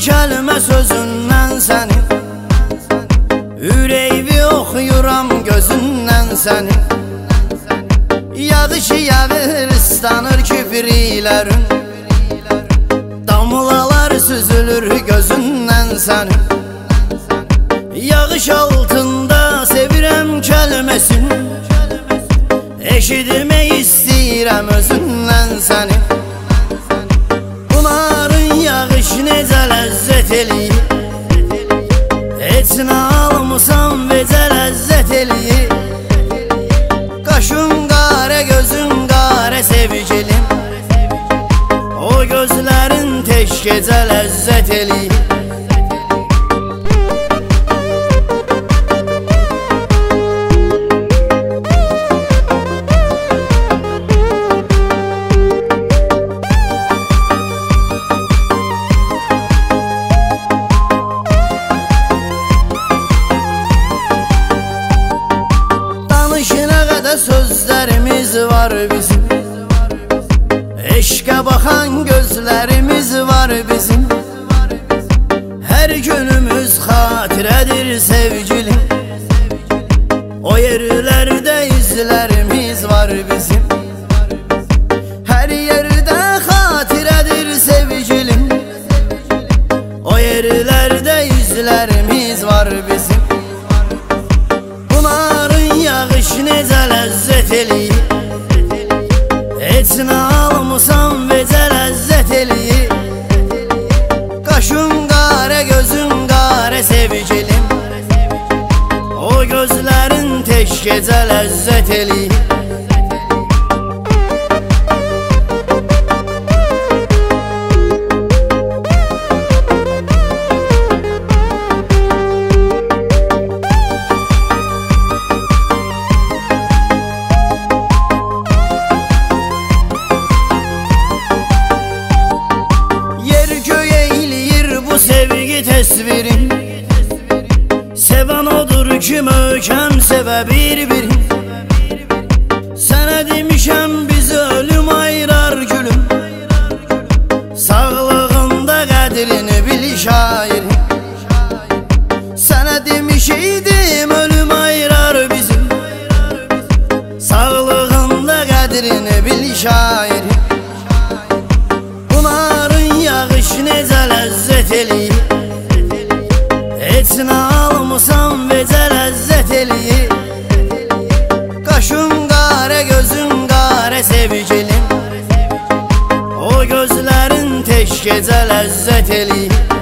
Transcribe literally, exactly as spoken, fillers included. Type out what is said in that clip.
kəlmə sözündən sənin, ürəyimi oxuyuram gözündən sənin. Yağış yağır, ıslanır kipriklərin, damlalar süzülür gözündən sənin. Yağış altında sevirəm kəlməsin, eşitmək istəyirəm özündən sənin. Bunların yağış necə ləzzət eləyir, heç nə almısan vecə ləzzət eləyir. Qaşın qarə, gözün qarə sevgilim, o gözlərin tək gecə ləzzət eləyir. Sözlərimiz var bizim, eşqə baxan gözlərimiz var bizim. Hər günümüz xatirədir sevgilim, o yerlərdə izlərimiz var bizim. Hər yerdə xatirədir sevgilim, o yerlərdə izlərimiz var bizim. Bunların yağış necə ləzzət eləyir, heç nə almısan vecə ləzzət eləyir. Qaşın qarə, gözün qarə sevgilim, o gözlərin tək gecə ləzzət eləyir. Təsvirin sevən odur ki, möhkəm sevə bir-birin. Sənə demişəm bizi ölüm ayırar gülüm, sağlığında qədrini bil şairin. Sənə demişeydim ölüm ayırar bizim, sağlığında qədrini bil şairin. Bunların yağış necə ləzzət eləyir, heç nə almısan vecə ləzzət eləyir. Qaşın qarə, gözün qarə sevgilim, o gözlərin tək gecə ləzzət eləyir.